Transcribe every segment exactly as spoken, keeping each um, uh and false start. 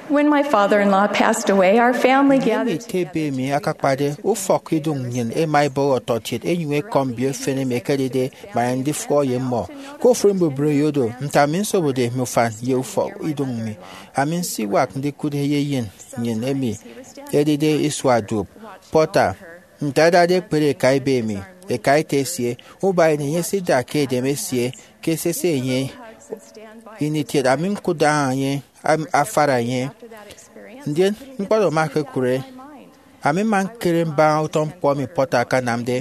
When my father-in-law passed away, our family mi gathered te be mi akakpade o fok idung nyin e mai bo ototit enywe kombie fene mekedede ma ndi fo ye mo ko frim bro yodo ntamin so bode mi fan ye ufo idung mi amin si wak ndi kude ye yin nyin emi edede iswa dub pota ntada de pere kai be mi e kai tesie o bai ne yesi da ke de mesie ke sese yen initiate amin kuda yen afara yen ndien nkpado make kure ami man kirin ba uton po mi pota kanamde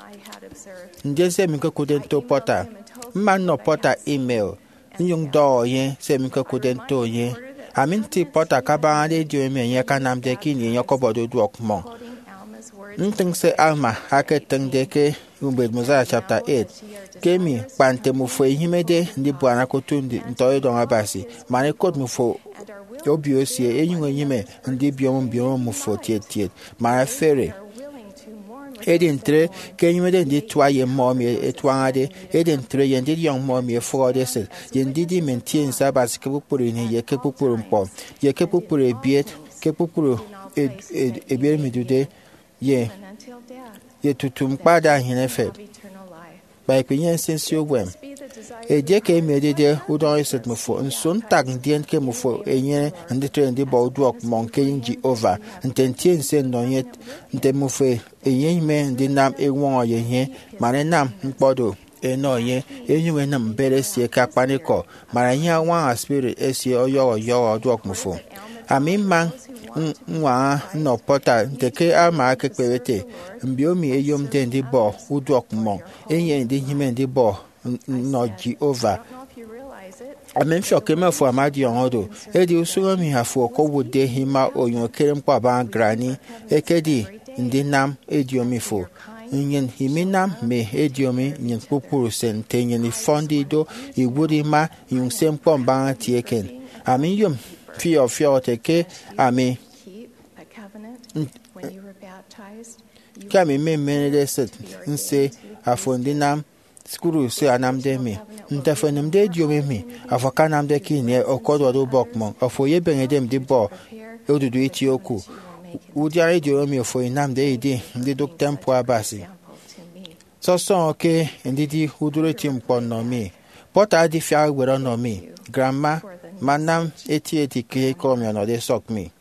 ndien se mi ko kuden to pota man no pota email nyung do yen se mi ko kuden to yen ami ti pota ka ba de dio mi yen kanamde kini yen ko bodo du okmo nting se alma haketeng de ke Ubed Mosiah chapter eight kemi pante mu fo himede ndi bwana ko tundi ntoyo don abasi mane kot mu fo obiosie enyun enyime ndi biom biom mu fo tiet tiet mara fere edin tre kenyimede ndi twaye momi etwade edin tre yendi young momi fo de se yendi di mentien sabas ke pupuru ni ye ke pupuru mpo ye ke pupuru ebiet ke pupuru ebiet midude ye ye tutum pada hinefe by pinyen sensio wem e je ke medede udon iset mufo nson tag ndien ke mufo enye ndetre ndi bo duok monke nji over ntentien sen nonyet nte mufo enye me ndi nam ewon ye mare nam mpodo eno ye enywe nam bere sie ka paniko mara nya wan spirit esie oyo oyo duok mufo ami man nwa no pota ndeke ama ke kwete mbiomi eyom de ndi bo udok mo enye ndi hime ndi bo no Jehovah amen shoke me fo amadi ondo edi usuro mi hafo ko wode hima oyun kerem kwa ba grani ekedi ndi nam ediomi fo nyen himinam me ediomi nyen pupuru sen tenyen fondi do iwuri ma yun sem kwa ba tieken amen yom fear of fear teke ami kami me menede set nse afondinam skuru se anamde mi ntafenem de diome mi afaka namde kine okodo do bokmon afoye benedem de bo odudu etioku udia edio mi ofo namde ide ndi dok tempo abasi so so ke ndidi udure timpo no mi pota di fia wero no mi grandma manam eti eti ke ko mi no de sok mi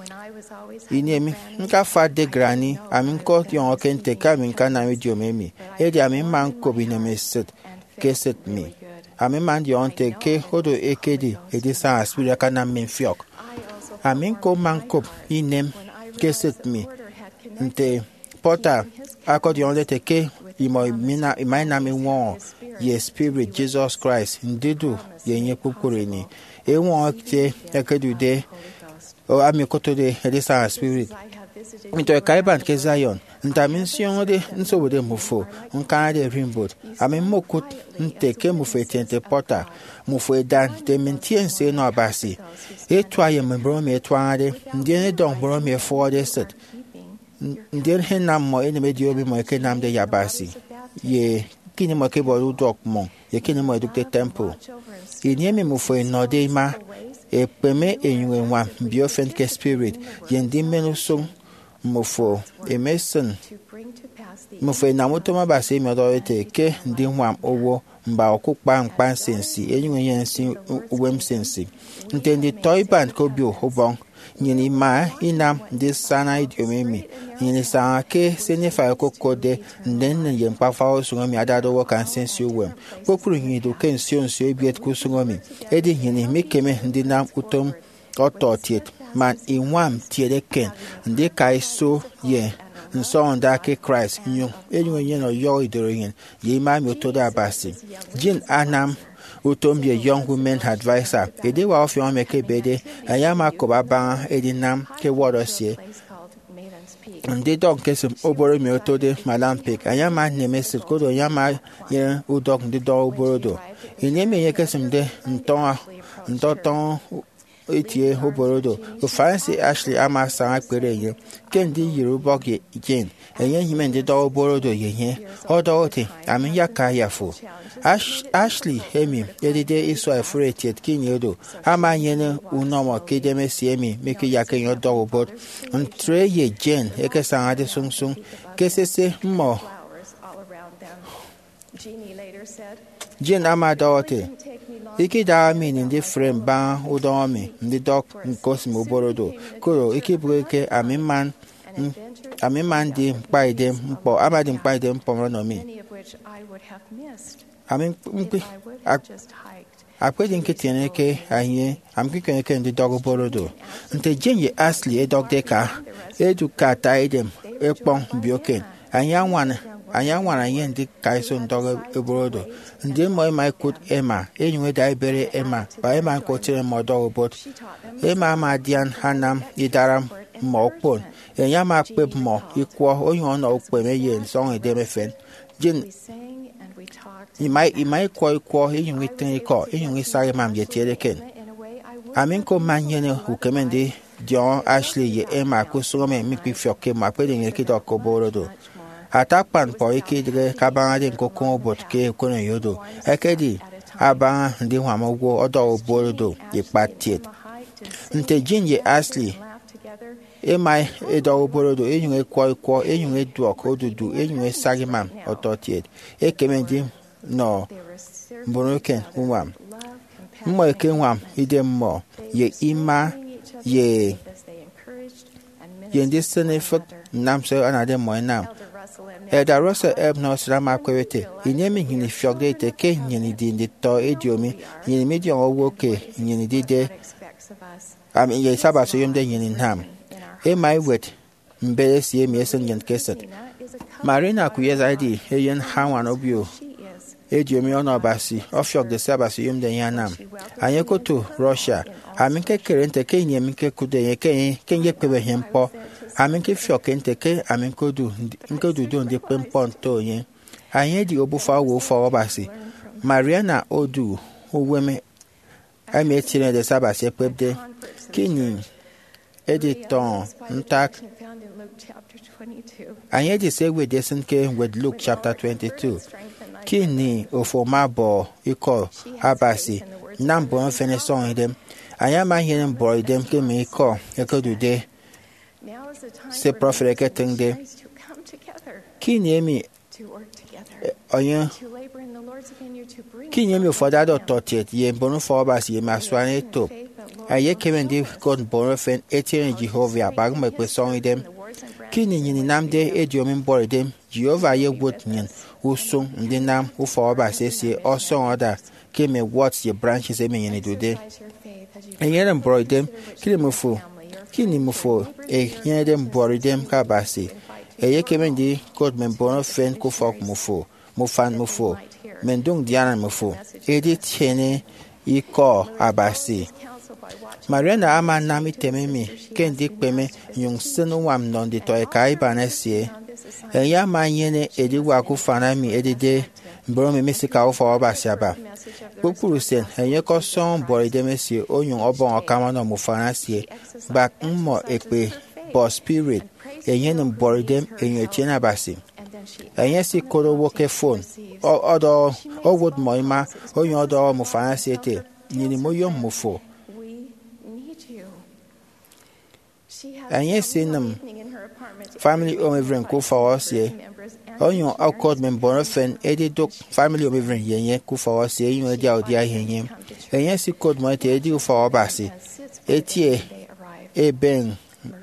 inemi nka fa de grani amin ko yon kente ka min kana mi dio memi e dia min man ko bi ne meset ke set mi amin man yon te ke hodo ekedi e di sa aspira kana min fiok amin ko man ko inem ke set mi nte pota akodi on le te ke imo mina imana mi won ye spirit Jesus Christ ndidu ye nye pupure ni e won te ekedu de o ami koto de elisa spirit into kaiban ke Zion ntamension de nso de mufo nkan de rimbot ami mokut nteke mufetente pota mufo dan te mentiense no abasi etwaye mbro me etwade ndene don bro me for de set ndene henam mo ene medio bi mo ke nam de yabasi ye kini mo ke bodu dokmon ye kini mo edukte temple iniemi mufo no de ma e peme enwe nwa biofen ke spirit yendi menuso mofo emeson mofo na motoma ba se mi odorete ke ndi nwa owo mba okukpa mpan sensi enwe yensi uwem sensi ntendi toy band ko bio hobon nyini ma ina de sana idiomemi nyini sa ke senifa ko kode nden yen pafa osungo mi adado wo kan sensi uwem popuru nyido ken sionso ebiet ku sungo mi edi nyini mekeme ndi na utom ototiet man inwam tiede ken ndi kai so ye nso nda ke Christ nyu enyu yen no yo idoroyin ye ma mi otoda abasi jin anam utombie young women advisor ede wa ofi on meke bede ayama ko baba edinam ke wodosie ndi dog kesem oboro mi otode malampik ayama nemes ko do yama ye udog ndi do oboro do ineme ye kesem de nton ntoton itie oborodo Francis Ashley ama sanga kwere ye kendi Yoruba ge jen enye hime ndi do oborodo ye ye odo ote ami yaka yafo Ashley emi edide iso afretiet kinyodo ama yene unomo kedeme siemi meke yaka yo do obot entre ye jen eke sanga de sung sung kesese mo Jen ama do ote Iki da mi ni ndi frame ba udomi ndi dok nkosim oborodo koro iki buke amiman amiman di mkpaide mpo amadi mkpaide mpo no mi amin mpi akweji nkitiene ke ahie amkikene ke ndi dog oborodo nte jenye Ashley e dog deka eduka taidem ekpon bioken anya nwana anya nwara ihe ndị ka iso ndọrọ oborodo ndị mmụọ ịma ikut ema enyiwe da ibere ema ba ema nkotere mọdọ obot ema ama dian hanam idara ma okpon enya ma kpeb mo ikwo onye ọna okpe meye nsọ edemefen jin ima ima ikwo ikwo enyiwe tin ikọ enyiwe sare mam yeteleken amin ko manyene ukemende John Ashley ye ema kusome mi pifioke ma pede ngeke dok oborodo Atakpan po ikidre kabanga de kokon bot ke kono yodo ekedi aba ndi hwamogwo odo oborodo ipatiet nte jinje Ashley emai edo oborodo enywe kwa kwa enywe duok odudu enywe sagimam ototiet ekemendi no mboroken umam mmo ekenwam ide mmo ye ima ye ye ndisene fot namse anade mo nam Elder Russell Ebb Nosra Makwete, Inemi Hini Fiogate, Ke Yeni di to Ediomi, Yeni Medium Owoke, Yeni Dide, I mean, Ye Saba Suyum de Yenin Ham. E my wet, Mbeles Ye Mason Yan Kesset. Marina Kuyes I D, Ayan Hawan Obio, Ediomi Onobasi, Offshore the Saba Suyum de Yanam. Ayako to Russia, Aminke Kerente, Kenya Minke Kude, Ken Ye Pebe Hempo. Aminke fiokente ke aminko du nko du do ndi pempon to yen ayen di obufa wo fo obasi Mariana Odu oweme ame tire de sabase pebde kini editon ntak ayen di segwe desen ke with Luke chapter twenty-two kini ofomabo iko abasi nambo feneson dem ayama yen boy dem ke me ko ekodude se prophet getting de kinemi oyen kinemi for that authority ye bonu for bas ye maswane to aye kemendi god bonofen etien Jehovah bag me person dem kini nyini namde ediomin bor dem Jehovah ye wot nyen uso ndi nam u for bas ese also other keme what ye branches e me nyini do de ayen bor dem kinemi fu Kini mufo e yende mbori dem kabasi e yekemendi god membono fen ko fok mufo mufan mufo mendung diana mufo edi tiene iko abasi Mariana ama nami tememi kendi peme yung senu wam non di to e kai banesie e ya manyene edi waku fanami edi de mboro me mesika o fo abasi aba Bukuru sen enye ko son bori demesi oyun obon okama no mufanasie back mmo ekpe bo spirit enye no bori dem enye tiena basi enye si kodo woke phone odo owod moima oyun odo mufanasie te nyini moyo mufo enye sinam family omevren ko fawasie Onyo akod member fen edi dok family omevren yenye ku fawasie yin edi audi ahenye enye si kod mo te edi ufa obasi etie eben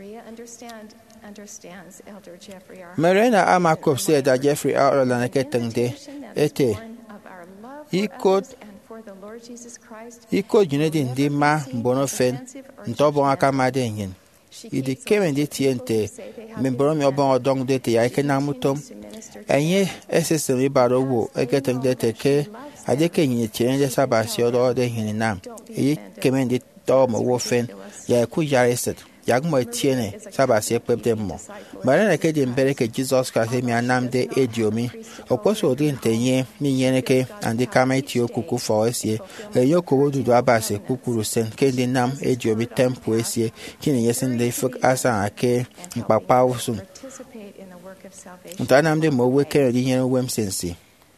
Marina Amakop said that Jeffrey R. Lanaketangde ete he could he could unity in the ma bonofen ntobon akamade yin Idi kemen de tiente membro mi obon odong de te ya kenamutom enye esesem ibaro wo eketeng de teke ade kenyi tiende sabasi odo de hinam e kemen de to mo wo fen ya ku yareset yak mo tiene saba se pepte mo bare na ke de mbere ke Jesus Christ mi anam de ediomi okwoso de ntenye mi yene ke andi kama ti okuku fo esie eyo ko wodu do abase kukuru sen ke de nam ediomi tempo esie kini yesen de fuk asa ake mpapa usu ntanam de mo weke de yene wem sensi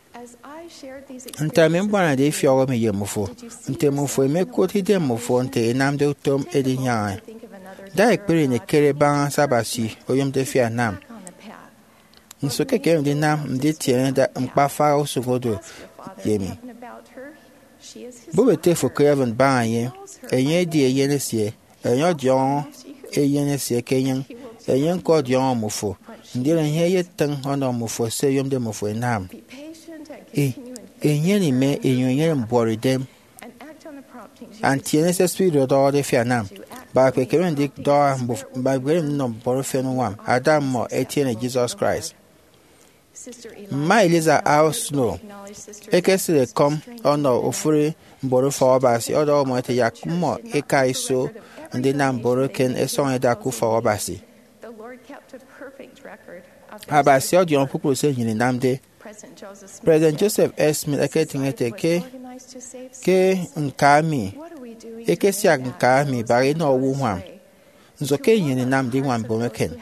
nta me mbana de fiawo me yemufo nte mufo me koti de mufo nte nam de tom edinya da ekpere ne kere ban sabasi oyom de fia nam nso keke de nam de tiene da mpafa osugodo yemi bo bete fo kreven ban ye enye di eyene sie enyo dion eyene sie kenyen enyen ko dion mufo ndire nye yetan ono mufo se yom de mufo nam e enye ni me enyo enye mbori dem antiene se spirit do de fia nam ba pe keren dik do ba gren no boro fe no wam adam mo etienne Jesus Christ ma eliza house no ekesire kom ono ofure mboro fa obasi odo mo ete yakumo ekai so ndi nam boro ken eson eda ku fa obasi abasi odi on pupu se yin nam de President Joseph S. Smith eketingete ke ke nkami ekesia nkami bari no wu hwam nzoke yin nam di wan bomeken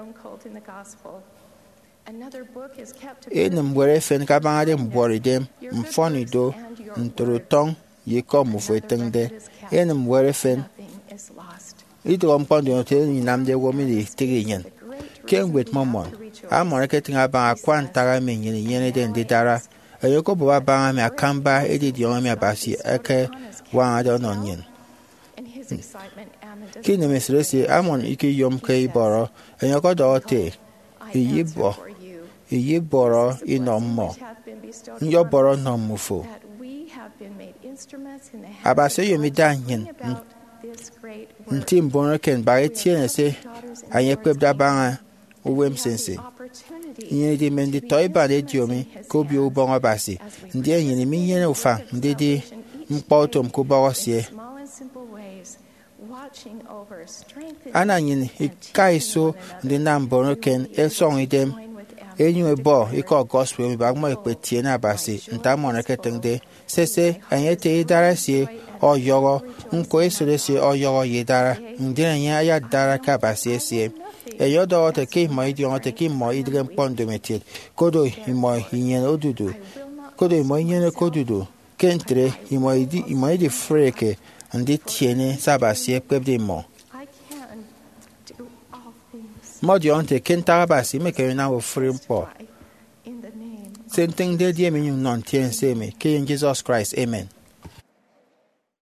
en mwere fen ka bangade mbori dem mfoni do ntorotong yiko mufetende en mwere fen ito mpondo te ni nam de wo mi di tiginyen ken wet momon a marketing aba akwantara me yin yin de ndidara ayoko bo ba me akamba edidi o me abasi eke wa ado no nyen kini mesresi amon iki yom kai boro ayoko do te iyibo iyiboro inommo nyo boro no mufo abase yomi danyen ntim bonken ba etiene se ayekpeb da ba owem sense yin di men di toy ba de diomi ko bi o bon abasi ndi yin mi yin ufa ndi di mpotom ko ba wasie ana yin ikaiso ndi nam bonken e song idem enyu ebo iko gospel mi ba mo epetie na abasi nta mo na ketende sese anyete idarasie oyoro nko esolesi oyoro yedara ndi anya ya dara ka abasi esie eyo do te ke mo idion te ke mo idrem pondo metil kodo imo yin odudu kodo imo yin kodudu kentre imo idi imo idi freke ndi tiene sabasi pebde mo mo di onte kenta basi me ke na wo free po senteng de die me non tien se me ke in Jesus Christ amen.